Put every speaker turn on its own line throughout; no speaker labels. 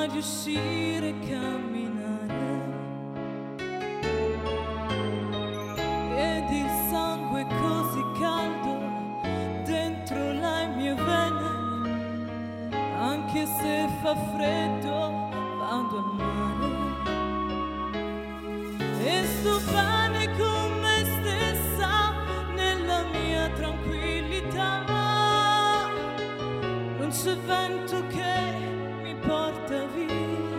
prima di uscire e camminare, ed il sangue è così caldo dentro le mie vene, anche se fa freddo vado al mare e sto bene con me stessa nella mia tranquillità. Non c'è vento che mi porta via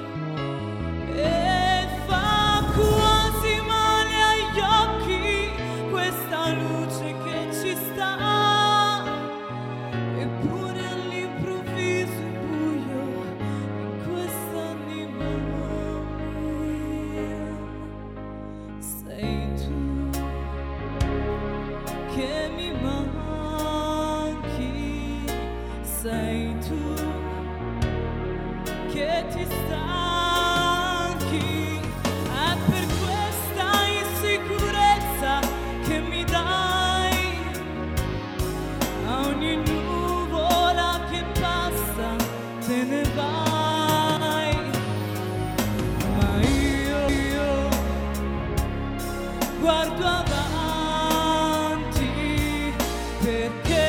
e fa quasi male agli occhi questa luce che ci sta, eppure all'improvviso è buio in quest'anima mia. Sei tu che mi manchi, sei tu che ti stanchi, è per questa insicurezza che mi dai, a ogni nuvola che passa te ne vai, ma io guardo avanti perché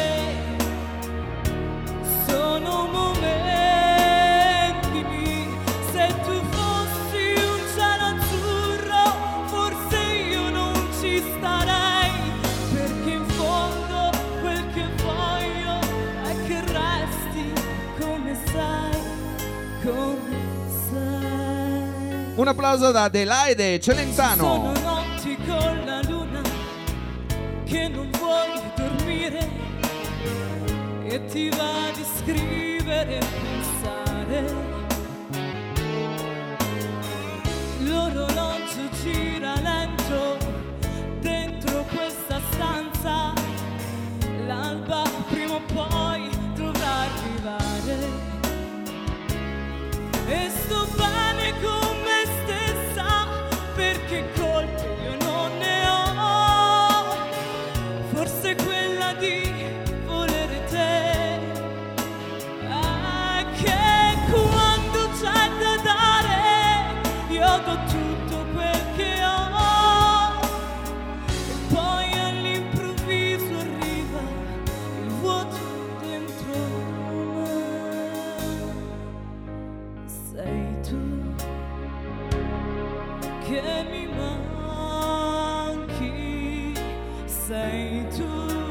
sono momenti. Se tu fossi un cielo azzurro, forse io non ci starei, perché in fondo quel che voglio è che resti come sei, come sei.
Un applauso da Adelaide Celentano.
Sono notti con la luna che non vuoi dormire e ti va di scrivere e pensare. L'orologio gira lento dentro questa stanza, l'alba prima o poi dovrà arrivare e sto bene con me stessa perché colpe io non ne ho, forse quella di volere te, è che quando c'è da dare io do tutto quel che ho e poi all'improvviso arriva il vuoto dentro me. Sei tu che mi manchi, sei tu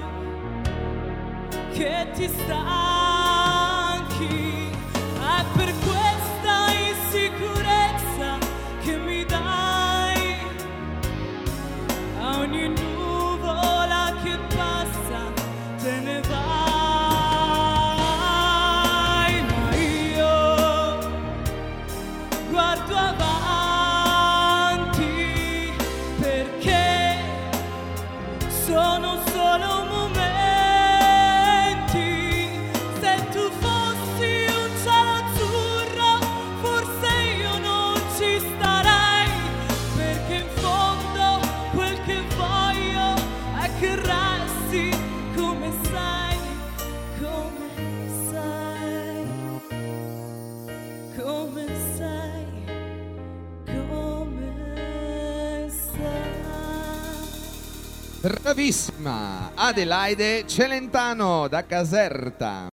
che ti stanchi, è per questa insicurezza che mi dai, a ogni nuvola che passa te ne vai, ma io guardo avanti perché sono solo momenti. Se tu fossi un cielo azzurro, forse io non ci starei, perché in fondo quel che voglio è che resti come sei, come sei, come sei, come sei.
Bravissima Adelaide Celentano da Caserta.